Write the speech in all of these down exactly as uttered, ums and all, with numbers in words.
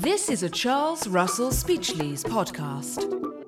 This is a Charles Russell Speechlys podcast.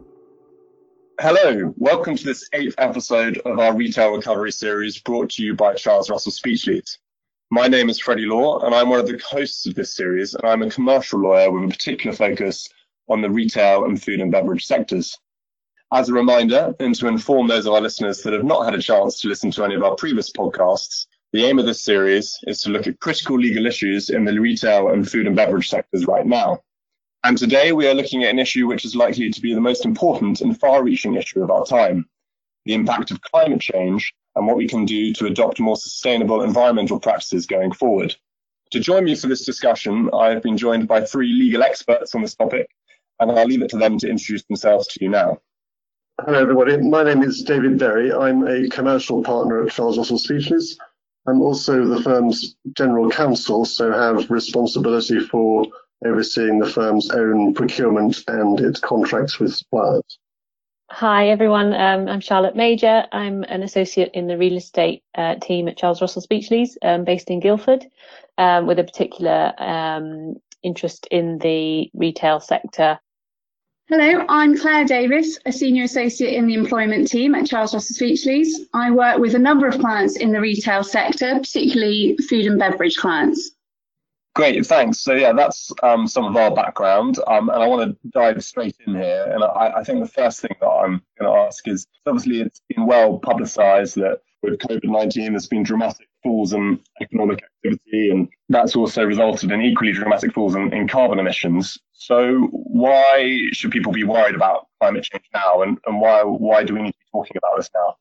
Hello, welcome to this eighth episode of our Retail Recovery series brought to you by Charles Russell Speechlys. My name is Freddie Law and I'm one of the hosts of this series, and I'm a commercial lawyer with a particular focus on the retail and food and beverage sectors. As a reminder, and to inform those of our listeners that have not had a chance to listen to any of our previous podcasts, the aim of this series is to look at critical legal issues in the retail and food and beverage sectors right now. And today we are looking at an issue which is likely to be the most important and far-reaching issue of our time, the impact of climate change and what we can do to adopt more sustainable environmental practices going forward. To join me for this discussion, I have been joined by three legal experts on this topic, and I'll leave it to them to introduce themselves to you now. Hello, everybody. My name is David Berry. I'm a commercial partner at Charles Russell Speechlys. I'm also the firm's general counsel, so have responsibility for overseeing the firm's own procurement and its contracts with suppliers. Hi, everyone. Um, I'm Charlotte Major. I'm an associate in the real estate uh, team at Charles Russell Speechlys, um, based in Guildford, um, with a particular um, interest in the retail sector. Hello, I'm Claire Davis, a senior associate in the employment team at Charles Russell Speechlys. I work with a number of clients in the retail sector, particularly food and beverage clients. Great, thanks. So yeah, that's um, some of our background, um, and I want to dive straight in here. And I, I think the first thing that I'm going to ask is, obviously it's been well publicised that with COVID nineteen there's been dramatic falls in economic activity, and that's also resulted in equally dramatic falls in, in carbon emissions. So why should people be worried about climate change now, and, and why why do we need to be talking about this now?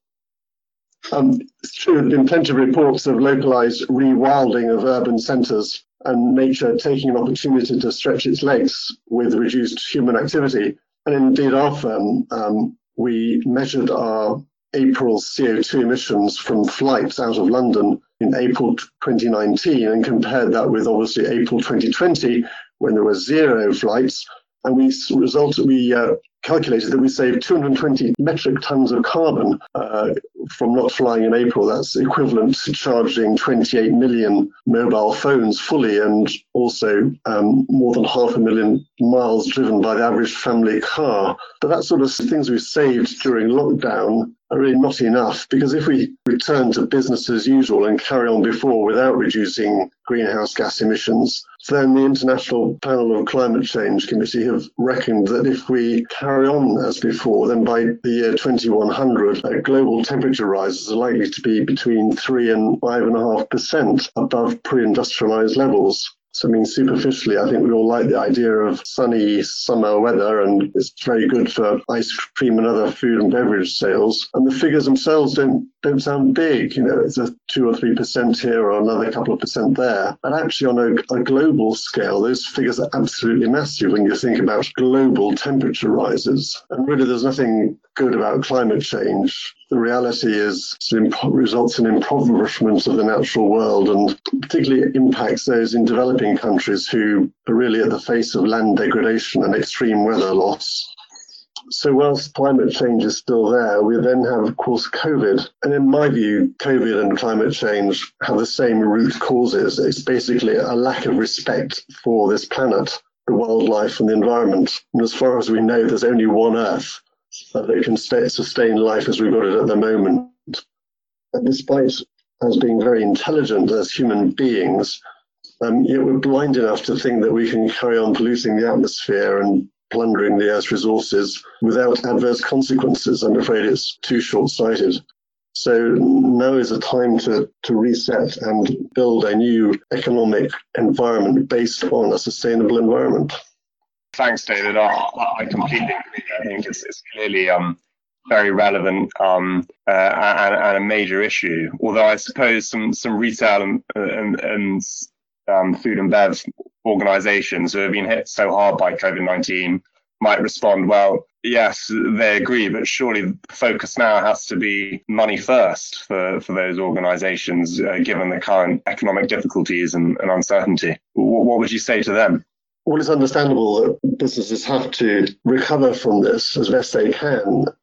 Um, it's true, there have been plenty of reports of localised rewilding of urban centres and nature taking an opportunity to stretch its legs with reduced human activity. And indeed, our firm, um, we measured our April C O two emissions from flights out of London in April twenty nineteen and compared that with obviously April twenty twenty, when there were zero flights, and we resulted, we uh, calculated that we saved two hundred twenty metric tons of carbon uh, from not flying in April. That's equivalent to charging twenty-eight million mobile phones fully, and also um, more than half a million miles driven by the average family car. But that sort of things we saved during lockdown are really not enough, because if we return to business as usual and carry on before without reducing greenhouse gas emissions, then the International Panel of Climate Change Committee have reckoned that if we carry on as before, then by the year twenty-one hundred, uh, global temperature rises are likely to be between three and five and a half percent above pre-industrialized levels. So, I mean, superficially, I think we all like the idea of sunny summer weather, and it's very good for ice cream and other food and beverage sales. And the figures themselves don't don't sound big. You know, it's a two or three percent here or another couple of percent there. But actually, on a, a global scale, those figures are absolutely massive when you think about global temperature rises. And really, there's nothing good about climate change. The reality is it results in impoverishment of the natural world, and particularly impacts those in developing countries who are really at the face of land degradation and extreme weather loss. So whilst climate change is still there, we then have, of course, COVID. And in my view, COVID and climate change have the same root causes. It's basically a lack of respect for this planet, the wildlife and the environment. And as far as we know, there's only one Earth that can stay, sustain life as we've got it at the moment. And despite us being very intelligent as human beings, um, yet we're blind enough to think that we can carry on polluting the atmosphere and plundering the Earth's resources without adverse consequences. I'm afraid it's too short-sighted. So now is a time to, to reset and build a new economic environment based on a sustainable environment. Thanks, David. I, I completely agree. I think it's, it's clearly um, very relevant um, uh, and, and a major issue. Although I suppose some, some retail and, and, and um, food and bev organisations who have been hit so hard by COVID nineteen might respond, well, yes, they agree, but surely the focus now has to be money first for, for those organisations, uh, given the current economic difficulties and, and uncertainty. What, what would you say to them? Well, it's understandable that businesses have to recover from this as best they can.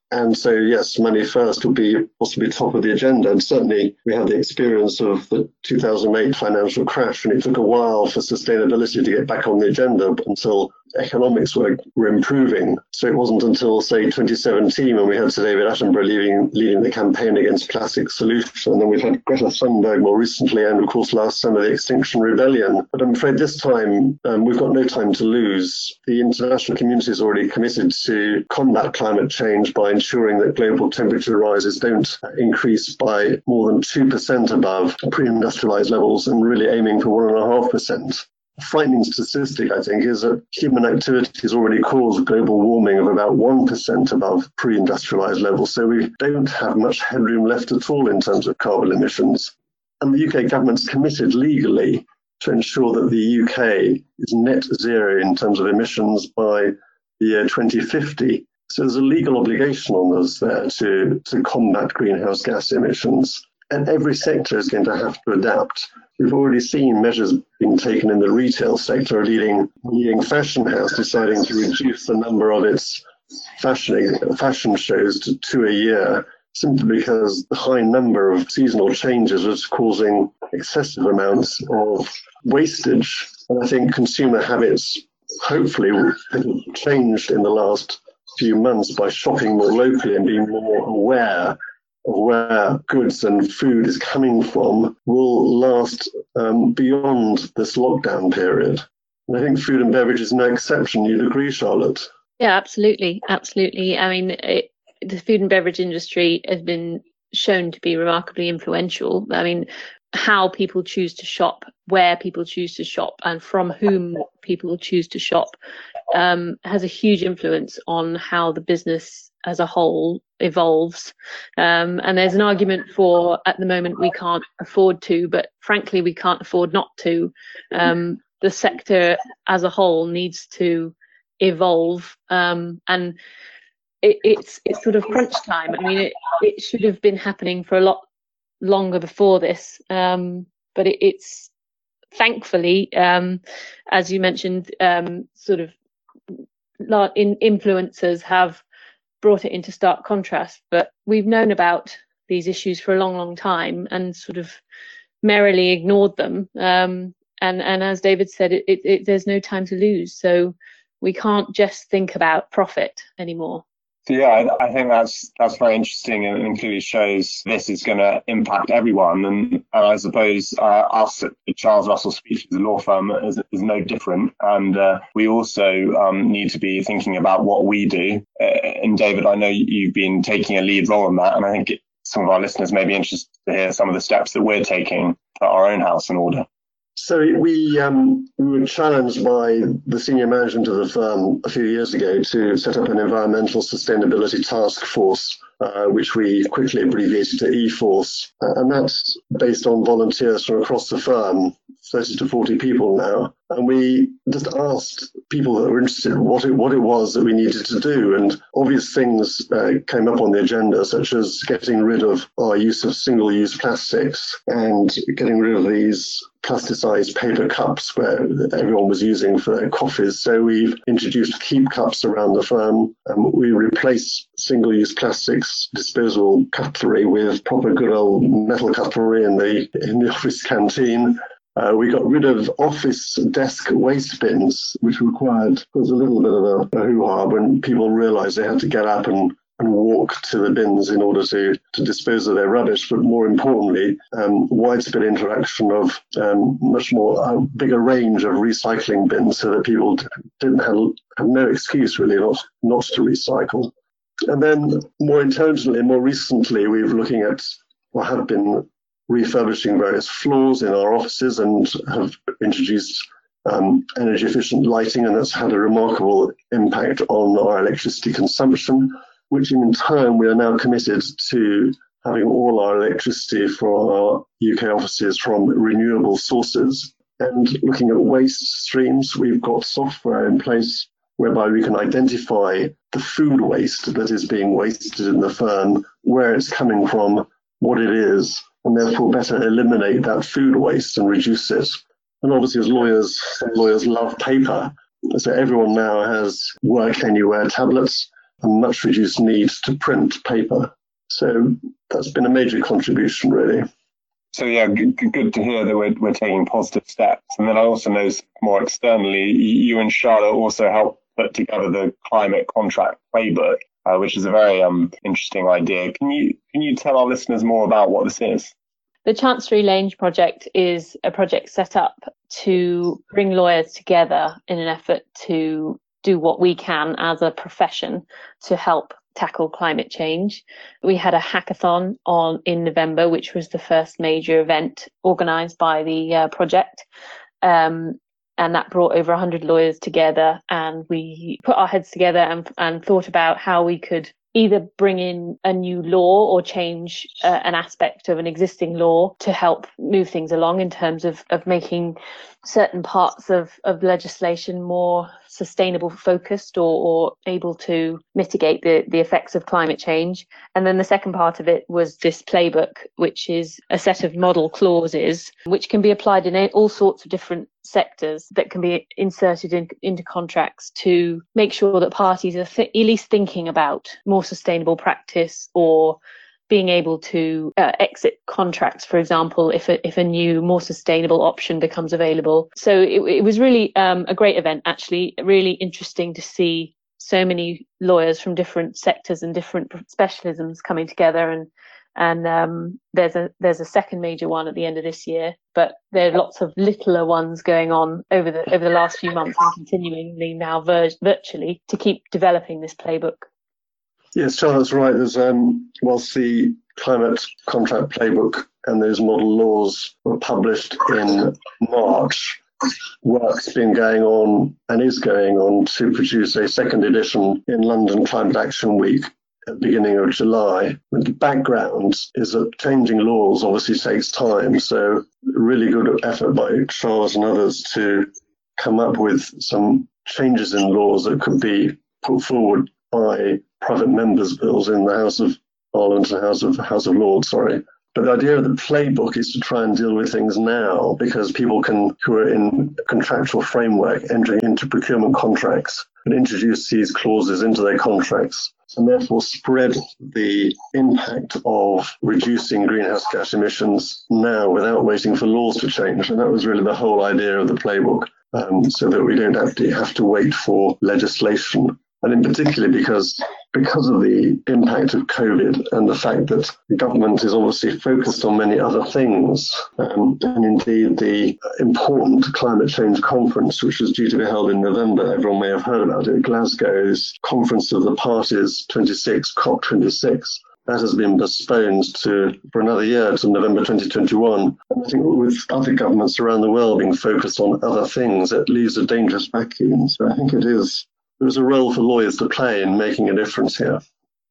And so, yes, money first would be possibly top of the agenda. And certainly we had the experience of the two thousand eight financial crash, and it took a while for sustainability to get back on the agenda until economics were, were improving. So it wasn't until, say, twenty seventeen when we had Sir David Attenborough leading, leading the campaign against plastic solution. And then we've had Greta Thunberg more recently, and of course last summer the Extinction Rebellion. But I'm afraid this time um, we've got no time to lose. The international community is already committed to combat climate change by ensuring that global temperature rises don't increase by more than two percent above pre-industrialized levels, and really aiming for one point five percent. A frightening statistic, I think, is that human activity has already caused global warming of about one percent above pre-industrialized levels. So we don't have much headroom left at all in terms of carbon emissions. And the U K government's committed legally to ensure that the U K is net zero in terms of emissions by the year twenty fifty. So there's a legal obligation on us there to, to combat greenhouse gas emissions. And every sector is going to have to adapt. We've already seen measures being taken in the retail sector, a leading, leading fashion house deciding to reduce the number of its fashion, fashion shows to two a year, simply because the high number of seasonal changes is causing excessive amounts of wastage. And I think consumer habits hopefully have changed in the last few months by shopping more locally and being more aware of where goods and food is coming from will last um, beyond this lockdown period. And I think food and beverage is no exception. You'd agree, Charlotte? Yeah, absolutely. Absolutely. I mean, it, the food and beverage industry has been shown to be remarkably influential. I mean, how people choose to shop, where people choose to shop, and from whom people choose to shop um, has a huge influence on how the business as a whole evolves. Um, and there's an argument for, at the moment, we can't afford to, but frankly, we can't afford not to. Um, the sector as a whole needs to evolve, um, and it, it's it's sort of crunch time. I mean, it, it should have been happening for a lot longer before this, um, but it, it's thankfully, um, as you mentioned, um, sort of in influencers have brought it into stark contrast. But we've known about these issues for a long, long time and sort of merrily ignored them. Um, and, and as David said, it, it, it, there's no time to lose. So we can't just think about profit anymore. So yeah, I, I think that's that's very interesting, and, and clearly shows this is going to impact everyone. And, and I suppose uh, us at Charles Russell Speechlys, the law firm, is, is no different. And uh, we also um, need to be thinking about what we do. Uh, and David, I know you've been taking a lead role in that, and I think it, some of our listeners may be interested to hear some of the steps that we're taking to put our own house in order. So we um, we were challenged by the senior management of the firm a few years ago to set up an environmental sustainability task force, uh, which we quickly abbreviated to E FORCE. Uh, and that's based on volunteers from across the firm, thirty to forty people now. And we just asked people that were interested what it, what it was that we needed to do. And obvious things uh, came up on the agenda, such as getting rid of our use of single-use plastics and getting rid of these plasticized paper cups where everyone was using for their coffees. So we've introduced keep cups around the firm. Um, we replace single-use plastics, disposable cutlery with proper good old metal cutlery in the in the office canteen. Uh, we got rid of office desk waste bins, which required was a little bit of a, a hoo-ha when people realized they had to get up and, and walk to the bins in order to, to dispose of their rubbish. But more importantly, um, widespread introduction of um, much more a bigger range of recycling bins so that people didn't have, have no excuse really not, not to recycle. And then more intelligently, more recently, we're looking at or have been refurbishing various floors in our offices and have introduced um, energy efficient lighting, and that's had a remarkable impact on our electricity consumption, which in turn we are now committed to having all our electricity for our U K offices from renewable sources. And looking at waste streams, we've got software in place whereby we can identify the food waste that is being wasted in the firm, where it's coming from, what it is, and therefore better eliminate that food waste and reduce it. And obviously as lawyers, lawyers love paper. So everyone now has work anywhere tablets, and much reduced need to print paper. So that's been a major contribution, really. So yeah, good, good to hear that we're, we're taking positive steps. And then I also know more externally, you and Charlotte also helped put together the climate contract playbook, uh, which is a very um, interesting idea. Can you can you tell our listeners more about what this is? The Chancery Lane project is a project set up to bring lawyers together in an effort to do what we can as a profession to help tackle climate change. We had a hackathon on in November, which was the first major event organised by the uh, project. Um, and that brought over one hundred lawyers together, and we put our heads together and, and thought about how we could either bring in a new law or change uh, an aspect of an existing law to help move things along in terms of, of making certain parts of, of legislation more sustainable focused or, or able to mitigate the, the effects of climate change. And then the second part of it was this playbook, which is a set of model clauses which can be applied in all sorts of different sectors that can be inserted in, into contracts to make sure that parties are th- at least thinking about more sustainable practice or being able to uh, exit contracts, for example, if a, if a new, more sustainable option becomes available. So it, it was really um, a great event, actually, really interesting to see so many lawyers from different sectors and different specialisms coming together. And and um, there's a there's a second major one at the end of this year, but there are lots of littler ones going on over the over the last few months and continuing now vir- virtually to keep developing this playbook. Yes, Charlotte's right. There's um, whilst the climate contract playbook and those model laws were published in March, work's been going on and is going on to produce a second edition in London Climate Action Week at the beginning of July. And the background is that changing laws obviously takes time, so really good effort by Charlotte and others to come up with some changes in laws that could be put forward by private members' bills in the House of Parliament and House of House of Lords, sorry. But the idea of the playbook is to try and deal with things now, because people can, who are in a contractual framework, entering into procurement contracts, and introduce these clauses into their contracts, and therefore spread the impact of reducing greenhouse gas emissions now without waiting for laws to change. And that was really the whole idea of the playbook, um, so that we don't have to have to wait for legislation. And in particular, because because of the impact of COVID and the fact that the government is obviously focused on many other things, um, and indeed the important climate change conference, which is due to be held in November, everyone may have heard about it, Glasgow's Conference of the Parties twenty-six, COP twenty-six, that has been postponed to for another year to November twenty twenty-one. And I think with other governments around the world being focused on other things, it leaves a dangerous vacuum. So I think it is There's a role for lawyers to play in making a difference here.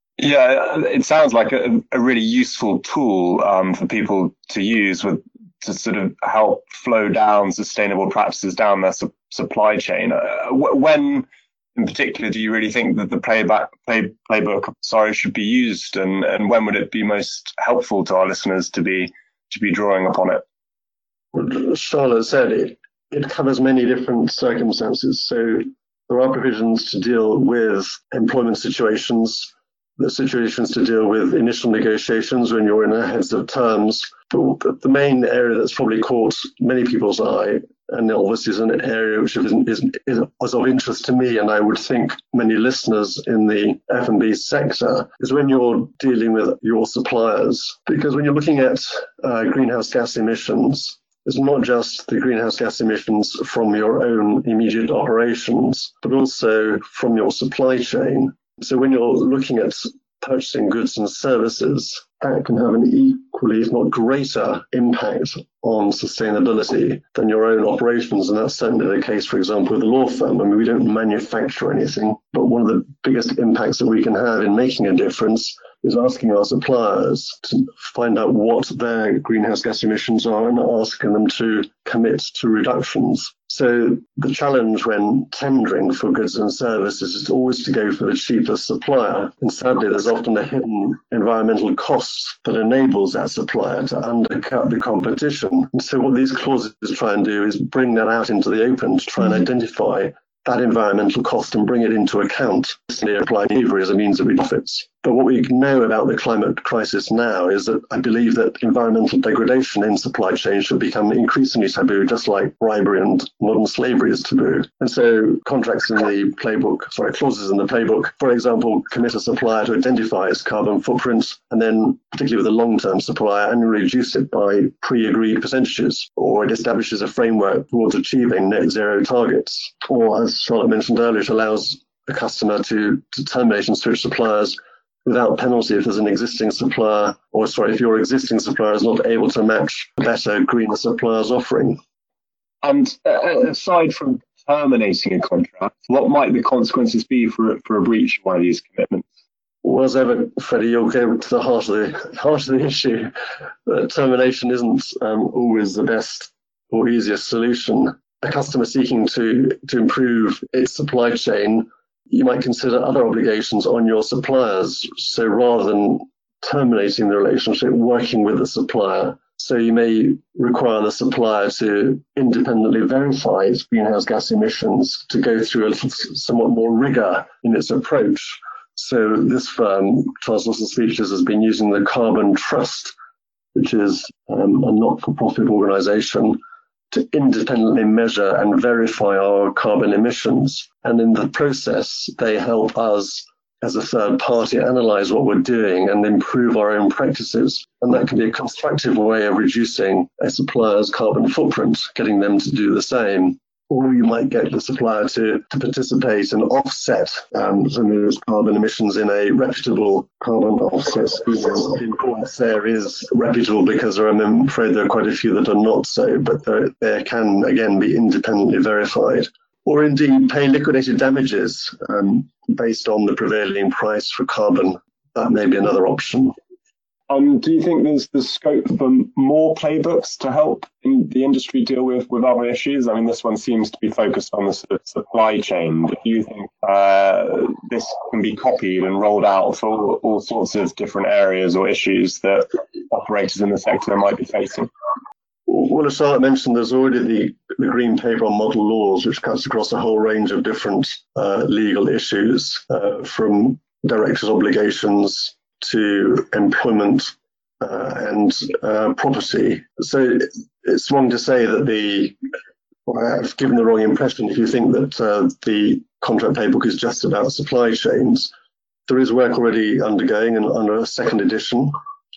Yeah, it sounds like a, a really useful tool um, for people to use with to sort of help flow down sustainable practices down their su- supply chain. Uh, when, in particular, do you really think that the playback, play, playbook sorry, should be used, and, and when would it be most helpful to our listeners to be to be drawing upon it? Well, Charlotte said it, it covers many different circumstances. So there are provisions to deal with employment situations, the situations to deal with initial negotiations when you're in a heads of terms. But the main area that's probably caught many people's eye, and obviously is an area which is, is, is of interest to me, and I would think many listeners in the F and B sector, is when you're dealing with your suppliers. Because when you're looking at uh, greenhouse gas emissions, it's not just the greenhouse gas emissions from your own immediate operations, but also from your supply chain. So when you're looking at purchasing goods and services, that can have an equally, if not greater, impact on sustainability than your own operations. And that's certainly the case, for example, with a law firm. I mean, we don't manufacture anything, but one of the biggest impacts that we can have in making a difference is asking our suppliers to find out what their greenhouse gas emissions are and asking them to commit to reductions. So the challenge when tendering for goods and services is always to go for the cheapest supplier. And sadly, there's often a hidden environmental cost that enables that supplier to undercut the competition. And so what these clauses try and do is bring that out into the open to try and identify that environmental cost and bring it into account. Apply behaviour as a means of profits. But what we know about the climate crisis now is that I believe that environmental degradation in supply chain should become increasingly taboo, just like bribery and modern slavery is taboo. And so contracts in the playbook, sorry, clauses in the playbook, for example, commit a supplier to identify its carbon footprint and then, particularly with a long-term supplier, annually reduce it by pre-agreed percentages, or it establishes a framework towards achieving net zero targets. Or, as Charlotte mentioned earlier, it allows the customer to, to terminate and switch suppliers without penalty if there's an existing supplier, or sorry, if your existing supplier is not able to match a better, greener supplier's offering. And uh, aside from terminating a contract, what might the consequences be for, for a breach of one of these commitments? Well, as ever, Freddie, you'll go to the heart of the, heart of the issue. That termination isn't um, always the best or easiest solution. A customer seeking to, to improve its supply chain, you might consider other obligations on your suppliers. So rather than terminating the relationship, working with the supplier. So you may require the supplier to independently verify its greenhouse gas emissions, to go through a somewhat more rigor in its approach. So this firm, Charles Russell Speechlys, has been using the Carbon Trust, which is um, a not-for-profit organisation, to independently measure and verify our carbon emissions. And in the process, they help us as a third party analyse what we're doing and improve our own practices. And that can be a constructive way of reducing a supplier's carbon footprint, getting them to do the same. Or you might get the supplier to, to participate and offset um, some of those carbon emissions in a reputable carbon offset scheme. The importance there is reputable because I'm afraid there are quite a few that are not so, but they can, again, be independently verified. Or indeed pay liquidated damages um, based on the prevailing price for carbon. That may be another option. Um, do you think there's the scope for more playbooks to help in the industry deal with, with other issues? I mean, this one seems to be focused on the sort of supply chain, but do you think uh, this can be copied and rolled out for all, all sorts of different areas or issues that operators in the sector might be facing? Well, as Charlotte mentioned, there's already the, the Green Paper on Model Laws, which cuts across a whole range of different uh, legal issues, uh, from directors' obligations to employment uh, and uh, property. So it's wrong to say that the, well, I've given the wrong impression if you think that uh, the contract playbook is just about supply chains. There is work already undergoing and under a second edition.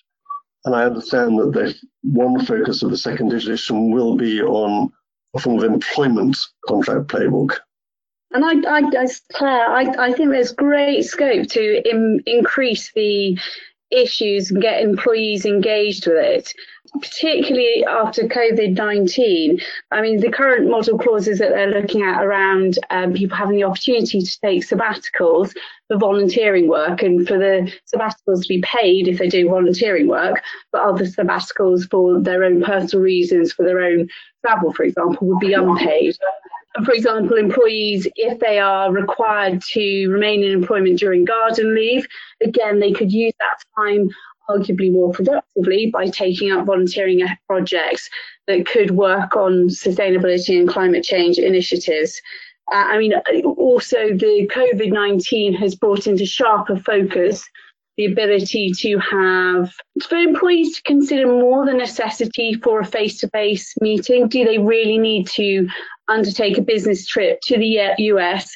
And I understand that the one focus of the second edition will be on a form of employment contract playbook. And I, I, as Claire, I, I think there's great scope to im- increase the issues and get employees engaged with it, particularly after COVID nineteen. I mean, the current model clauses that they're looking at around um, people having the opportunity to take sabbaticals for volunteering work, and for the sabbaticals to be paid if they do volunteering work, but other sabbaticals for their own personal reasons, for their own travel, for example, would be unpaid. For example, employees, if they are required to remain in employment during garden leave, again, they could use that time arguably more productively by taking up volunteering projects that could work on sustainability and climate change initiatives. Uh, I mean, also the COVID nineteen has brought into sharper focus the ability to have, for employees to consider more the necessity for a face-to-face meeting. Do they really need to undertake a business trip to the U S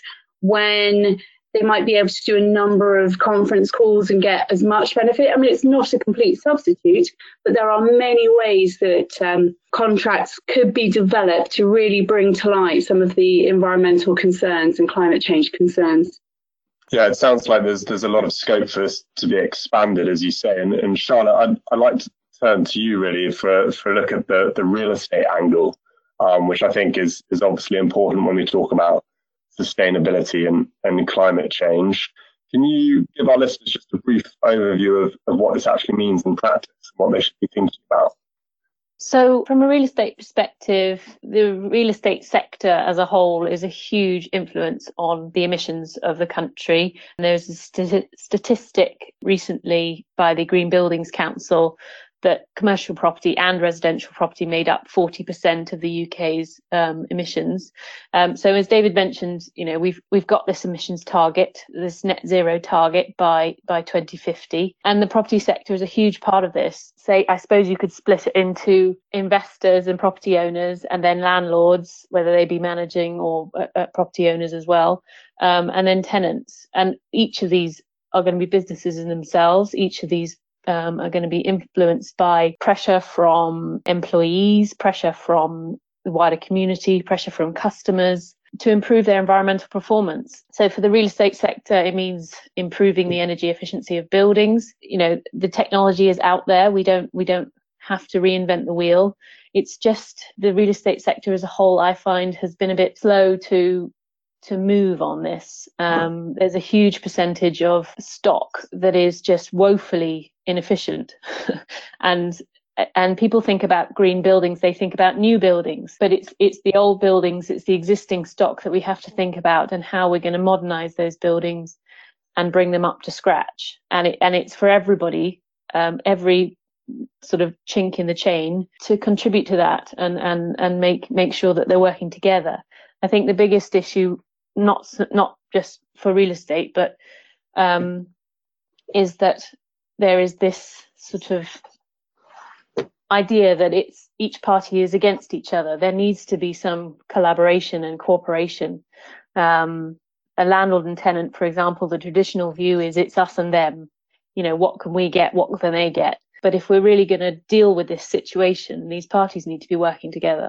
when they might be able to do a number of conference calls and get as much benefit? I mean, it's not a complete substitute, but there are many ways that um, contracts could be developed to really bring to light some of the environmental concerns and climate change concerns. Yeah, it sounds like there's there's a lot of scope for this to be expanded, as you say. And, and Charlotte, I'd, I'd like to turn to you really for, for a look at the, the real estate angle, um, which I think is, is obviously important when we talk about sustainability and, and climate change. Can you give our listeners just a brief overview of, of what this actually means in practice and what they should be thinking about? So from a real estate perspective, the real estate sector as a whole is a huge influence on the emissions of the country. And there's a st- statistic recently by the Green Buildings Council that commercial property and residential property made up forty percent of the U K's um, emissions. Um, so as David mentioned, you know, we've we've got this emissions target, this net zero target by by twenty fifty, and the property sector is a huge part of this. Say, I suppose you could split it into investors and property owners, and then landlords, whether they be managing or uh, property owners as well, um, and then tenants. And each of these are going to be businesses in themselves. Each of these um, are going to be influenced by pressure from employees, pressure from the wider community, pressure from customers to improve their environmental performance. So for the real estate sector, it means improving the energy efficiency of buildings. You know, the technology is out there. We don't we don't have to reinvent the wheel. It's just the real estate sector as a whole, I find, has been a bit slow to to move on this. Um, there's a huge percentage of stock that is just woefully inefficient. and and people think about green buildings, they think about new buildings, but it's it's the old buildings, it's the existing stock that we have to think about, and how we're going to modernize those buildings and bring them up to scratch. And it and it's for everybody, um, every sort of chink in the chain to contribute to that and and and make make sure that they're working together. I think the biggest issue, not not just for real estate, but um, is that there is this sort of idea that it's each party is against each other. There needs to be some collaboration and cooperation. Um, a landlord and tenant, for example, the traditional view is it's us and them. You know, what can we get? What can they get? But if we're really going to deal with this situation, these parties need to be working together.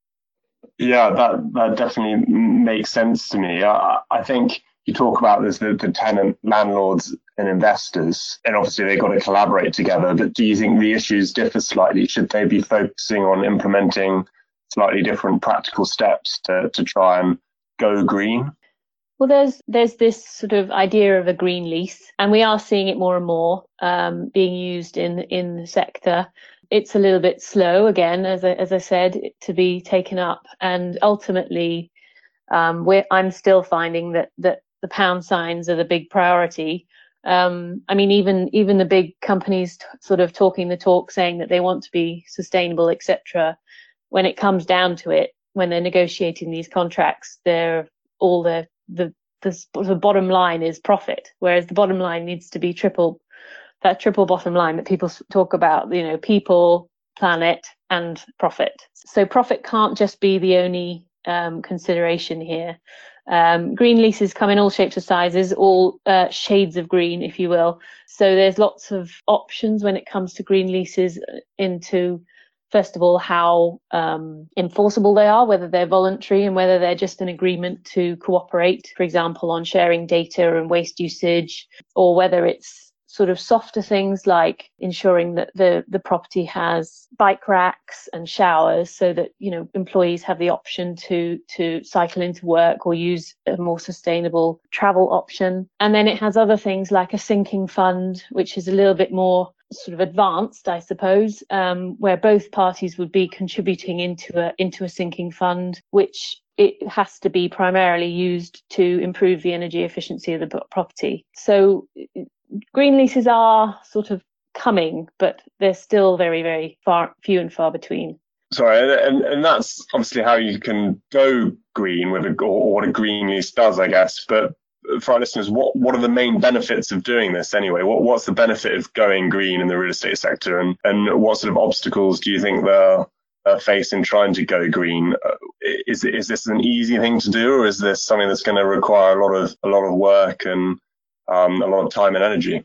Yeah, that that definitely makes sense to me. I, I think you talk about this, the, the tenant, landlords and investors, and obviously they've got to collaborate together. But do you think the issues differ slightly? Should they be focusing on implementing slightly different practical steps to, to try and go green? Well, there's there's this sort of idea of a green lease, and we are seeing it more and more um, being used in in the sector. It's a little bit slow, again, as I, as I said, to be taken up, and ultimately, um, we're, I'm still finding that that the pound signs are the big priority. Um, I mean, even even the big companies t- sort of talking the talk, saying that they want to be sustainable, et cetera. When it comes down to it, when they're negotiating these contracts, they're all the the the, the bottom line is profit, whereas the bottom line needs to be triple. That triple bottom line that people talk about, you know, people, planet, and profit. So profit can't just be the only um, consideration here. Um, green leases come in all shapes and sizes, all uh, shades of green, if you will. So there's lots of options when it comes to green leases into, first of all, how um, enforceable they are, whether they're voluntary and whether they're just an agreement to cooperate, for example, on sharing data and waste usage, or whether it's sort of softer things like ensuring that the the property has bike racks and showers, so that, you know, employees have the option to to cycle into work or use a more sustainable travel option. And then it has other things like a sinking fund, which is a little bit more sort of advanced, I suppose, um, where both parties would be contributing into a into a sinking fund, which it has to be primarily used to improve the energy efficiency of the property. So green leases are sort of coming, but they're still very, very far, few and far between. Sorry, and, and that's obviously how you can go green with a, or what a green lease does, I guess. But for our listeners, what, what are the main benefits of doing this anyway? What what's the benefit of going green in the real estate sector, and, and what sort of obstacles do you think they're uh, facing trying to go green? Uh, is is this an easy thing to do, or is this something that's going to require a lot of a lot of work and um, a lot of time and energy?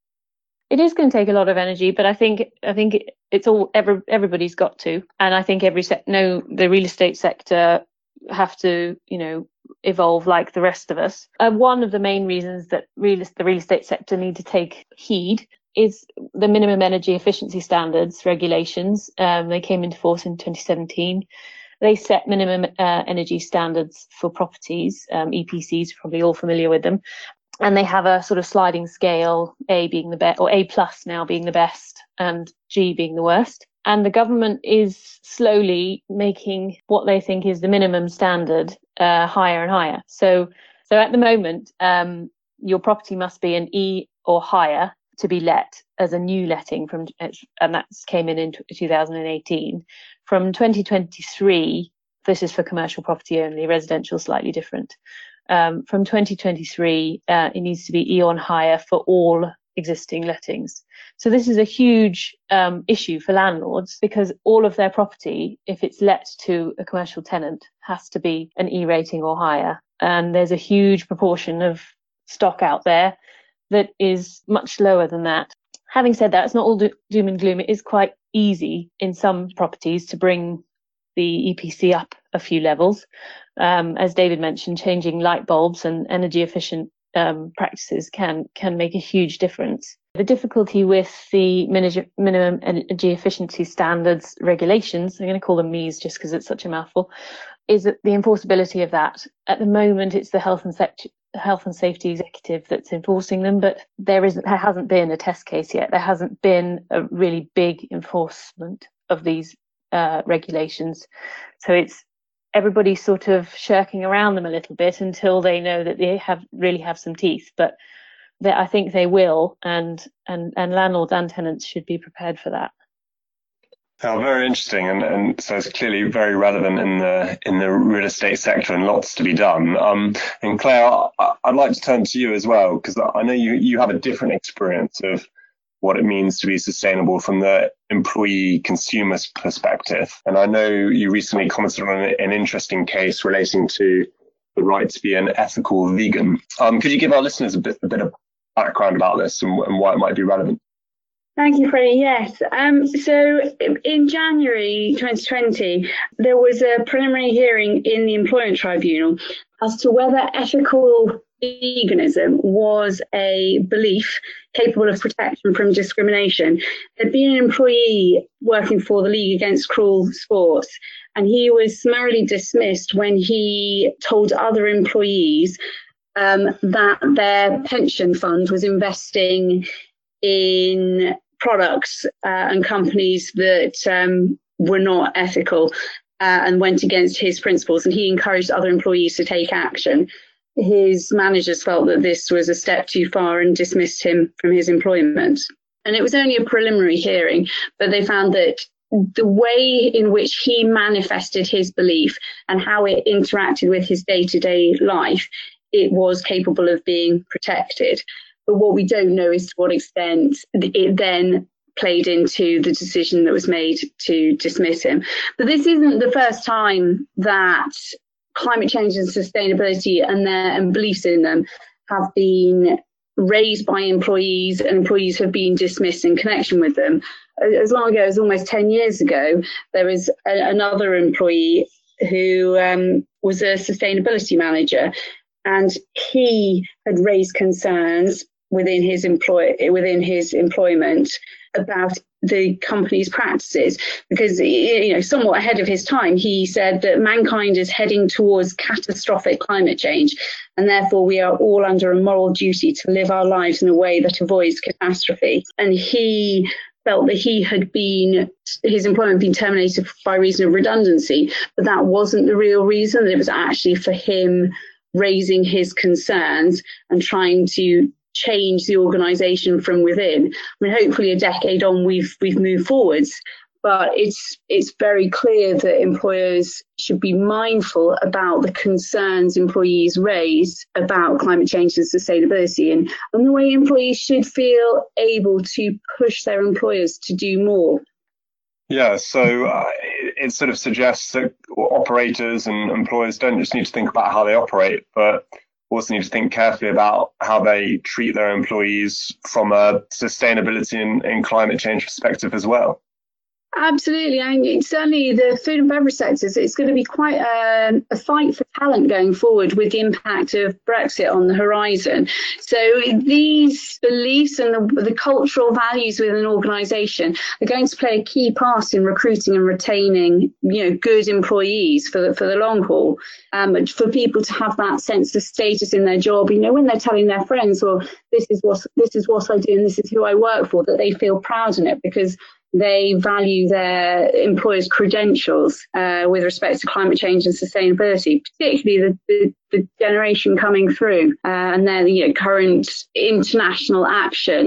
It is going to take a lot of energy, but I think I think it's all every, everybody's got to, and I think every se- no the real estate sector have to, you know, evolve like the rest of us. Uh, one of the main reasons that real, the real estate sector need to take heed is the minimum energy efficiency standards regulations. Um, they came into force in twenty seventeen. They set minimum uh, energy standards for properties. Um, E P Cs, probably all familiar with them. And they have a sort of sliding scale, A being the best, or A plus now being the best, and G being the worst. And the government is slowly making what they think is the minimum standard uh, higher and higher. So, so at the moment, um, your property must be an E or higher to be let as a new letting from, and that came in in two thousand eighteen. From twenty twenty-three, this is for commercial property only, residential slightly different. Um, from twenty twenty-three, uh, it needs to be E on hire for all existing lettings. So this is a huge um, issue for landlords, because all of their property, if it's let to a commercial tenant, has to be an E rating or higher. And there's a huge proportion of stock out there that is much lower than that. Having said that, it's not all do- doom and gloom. It is quite easy in some properties to bring the E P C up a few levels. Um, as David mentioned, changing light bulbs and energy efficient um, practices can can make a huge difference. The difficulty with the minimum energy efficiency standards regulations, I'm going to call them M E S just because it's such a mouthful, is that the enforceability of that. At the moment, it's the health and safety health and safety executive that's enforcing them, but there isn't there hasn't been a test case yet. There hasn't been a really big enforcement of these uh, regulations. So it's everybody sort of shirking around them a little bit until they know that they have really have some teeth. But they, I think they will, and and and landlords and tenants should be prepared for that. Oh, very interesting, and, and so it's clearly very relevant in the in the real estate sector, and lots to be done. Um, and Claire, I, I'd like to turn to you as well, because I know you you have a different experience of what it means to be sustainable from the employee consumer's perspective. And I know you recently commented on an, an interesting case relating to the right to be an ethical vegan. Um, could you give our listeners a bit a bit of background about this and, and why it might be relevant? Thank you, Freddie. Yes. Um, so in January twenty twenty, there was a preliminary hearing in the Employment Tribunal as to whether ethical veganism was a belief capable of protection from discrimination. There'd been an employee working for the League Against Cruel Sports, and he was summarily dismissed when he told other employees um, that their pension fund was investing in products uh, and companies that um, were not ethical uh, and went against his principles, and he encouraged other employees to take action. His managers felt that this was a step too far and dismissed him from his employment. And it was only a preliminary hearing, but they found that the way in which he manifested his belief and how it interacted with his day-to-day life, it was capable of being protected. But what we don't know is to what extent it then played into the decision that was made to dismiss him. But this isn't the first time that climate change and sustainability and their and beliefs in them have been raised by employees, and employees have been dismissed in connection with them. As long ago as almost ten years ago, there was a, another employee who um, was a sustainability manager, and he had raised concerns within his employ within his employment about the company's practices, because, you know, somewhat ahead of his time, he said that mankind is heading towards catastrophic climate change, and therefore we are all under a moral duty to live our lives in a way that avoids catastrophe. And he felt that he had been, his employment had been terminated by reason of redundancy, but that wasn't the real reason. It was actually for him raising his concerns and trying to change the organisation from within. I mean, hopefully a decade on, we've we've moved forwards, but it's it's very clear that employers should be mindful about the concerns employees raise about climate change and sustainability, and, and the way employees should feel able to push their employers to do more. Yeah, so uh, it sort of suggests that operators and employers don't just need to think about how they operate, but also need to think carefully about how they treat their employees from a sustainability and, and climate change perspective as well. Absolutely, and certainly the food and beverage sectors, it's going to be quite a, a fight for talent going forward with the impact of Brexit on the horizon. So these beliefs and the, the cultural values within an organisation are going to play a key part in recruiting and retaining, you know, good employees for the, for the long haul. Um, for people to have that sense of status in their job, you know, when they're telling their friends, well, this is what this is what I do and this is who I work for, that they feel proud in it because they value their employers' credentials uh, with respect to climate change and sustainability, particularly the, the, the generation coming through uh, and their, you know, current international action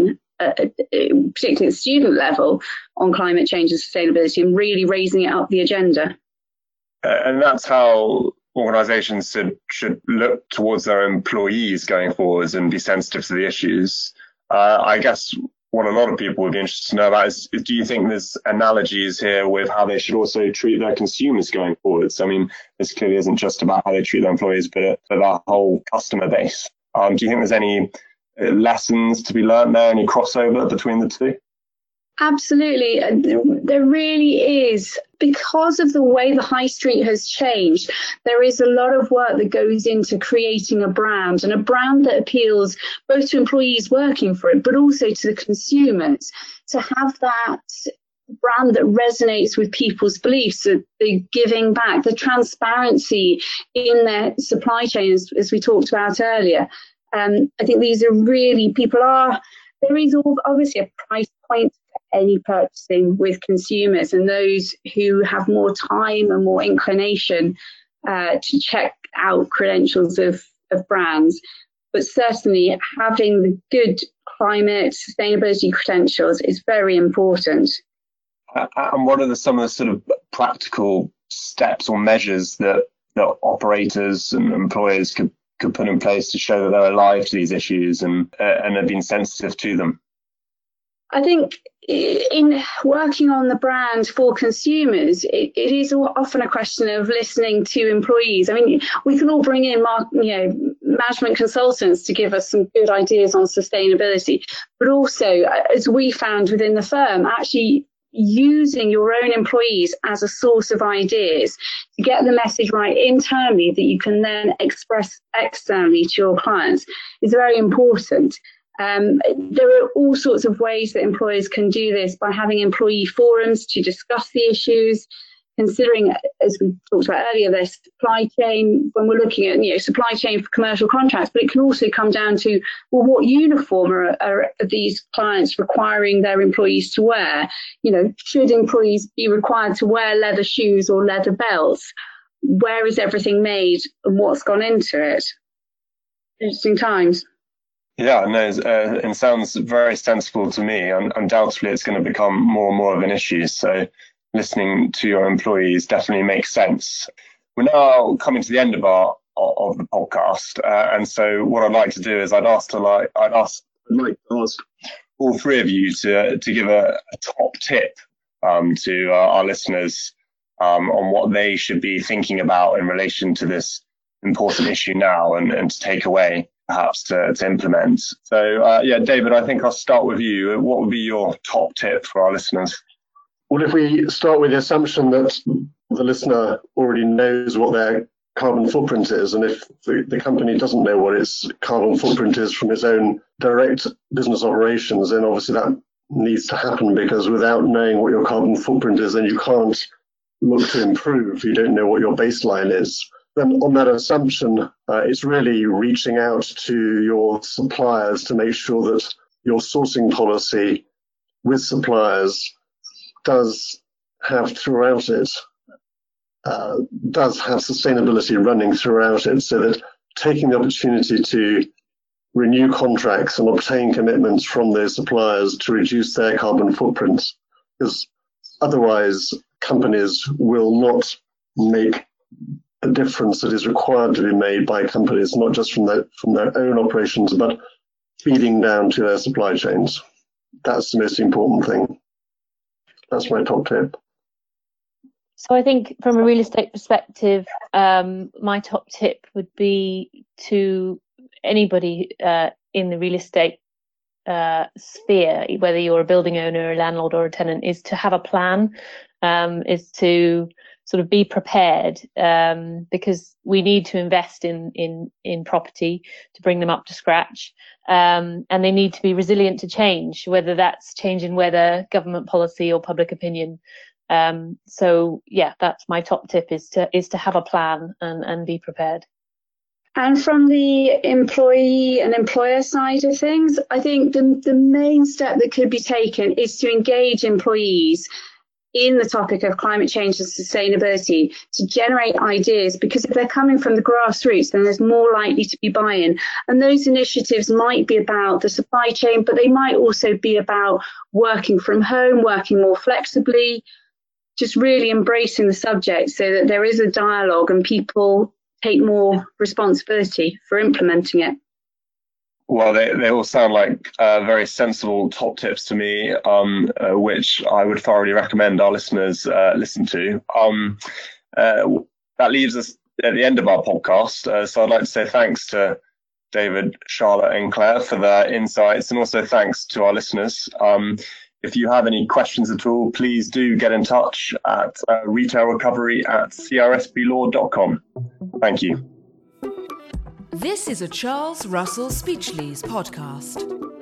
uh, particularly at the student level, on climate change and sustainability, and really raising it up the agenda. Uh, and that's how organisations should, should look towards their employees going forwards and be sensitive to the issues. Uh, I guess what a lot of people would be interested to know about is, is, do you think there's analogies here with how they should also treat their consumers going forwards? I mean, this clearly isn't just about how they treat their employees, but, but their whole customer base. Um, do you think there's any lessons to be learned there, any crossover between the two? Absolutely. There really is. Because of the way the high street has changed, there is a lot of work that goes into creating a brand, and a brand that appeals both to employees working for it, but also to the consumers. To have that brand that resonates with people's beliefs, the giving back, the transparency in their supply chains, as we talked about earlier. Um, I think these are really, people are, there is obviously a price point for any purchasing with consumers, and those who have more time and more inclination uh, to check out credentials of, of brands. But certainly having the good climate sustainability credentials is very important. Uh, and what are the, some of the sort of practical steps or measures that, that operators and employers could, could put in place to show that they're alive to these issues and, uh, and have been sensitive to them? I think in working on the brand for consumers, it, it is often a question of listening to employees. I mean, we can all bring in, you know, management consultants to give us some good ideas on sustainability, but also, as we found within the firm, actually using your own employees as a source of ideas to get the message right internally that you can then express externally to your clients is very important. Um, there are all sorts of ways that employers can do this by having employee forums to discuss the issues, considering, as we talked about earlier, their supply chain, when we're looking at, you know, supply chain for commercial contracts, but it can also come down to, well, what uniform are, are these clients requiring their employees to wear? You know, should employees be required to wear leather shoes or leather belts? Where is everything made and what's gone into it? Interesting times. Yeah, no, uh, it sounds very sensible to me. And undoubtedly, it's going to become more and more of an issue. So listening to your employees definitely makes sense. We're now coming to the end of our of the podcast, uh, and so what I'd like to do is I'd ask to like I'd ask I'd like to ask all three of you to to give a, a top tip um, to uh, our listeners um, on what they should be thinking about in relation to this important issue now, and, and to take away, perhaps to, to implement. So, uh, yeah, David, I think I'll start with you. What would be your top tip for our listeners? Well, if we start with the assumption that the listener already knows what their carbon footprint is, and if the, the company doesn't know what its carbon footprint is from its own direct business operations, then obviously that needs to happen, because without knowing what your carbon footprint is, then you can't look to improve. You don't know what your baseline is. Then on that assumption, uh, it's really reaching out to your suppliers to make sure that your sourcing policy with suppliers does have throughout it, uh, does have sustainability running throughout it, so that taking the opportunity to renew contracts and obtain commitments from those suppliers to reduce their carbon footprints, because otherwise companies will not make the difference that is required to be made by companies, not just from their, from their own operations, but feeding down to their supply chains. That's the most important thing. That's my top tip. So I think from a real estate perspective, um, my top tip would be to anybody uh, in the real estate uh, sphere, whether you're a building owner, a landlord or a tenant, is to have a plan, um, is to sort of be prepared, um, because we need to invest in, in, in property to bring them up to scratch. Um, and they need to be resilient to change, whether that's change in weather, government policy or public opinion. Um, so yeah, that's my top tip, is to, is to have a plan and, and be prepared. And from the employee and employer side of things, I think the, the main step that could be taken is to engage employees in the topic of climate change and sustainability to generate ideas, because if they're coming from the grassroots, then there's more likely to be buy-in. And those initiatives might be about the supply chain, but they might also be about working from home, working more flexibly, just really embracing the subject so that there is a dialogue and people take more responsibility for implementing it. Well, they, they all sound like uh, very sensible top tips to me, um, uh, which I would thoroughly recommend our listeners uh, listen to. Um, uh, that leaves us at the end of our podcast. Uh, so I'd like to say thanks to David, Charlotte and Claire for their insights, and also thanks to our listeners. Um, if you have any questions at all, please do get in touch at uh, retailrecovery at c r s b law dot com. Thank you. This is a Charles Russell Speechlys podcast.